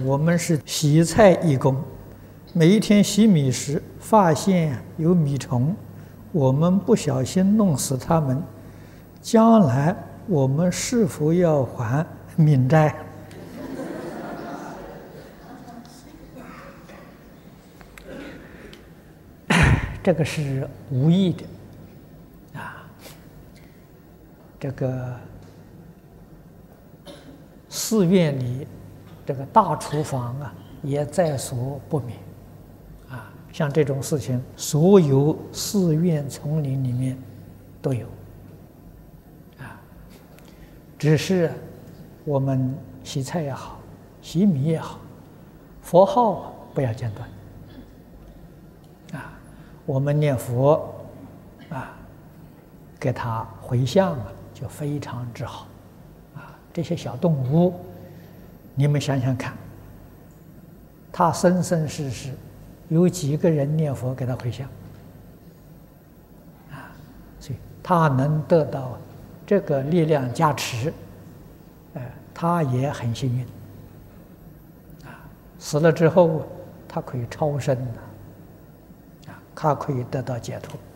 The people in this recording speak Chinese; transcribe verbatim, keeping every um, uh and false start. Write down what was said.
我们是洗菜义工，每一天洗米时发现有米虫，我们不小心弄死它们，将来我们是否要还敏债？这个是无意的啊，这个寺院里这个大厨房啊，也在所不免啊。像这种事情，所有寺院丛林里面都有啊。只是我们洗菜也好，洗米也好，佛号不要间断啊。我们念佛啊，给他回向啊，就非常之好啊。这些小动物，你们想想看，他生生世世有几个人念佛给他回向啊？所以他能得到这个力量加持，哎，他也很幸运啊。死了之后，他可以超生的。他可以得到解脱。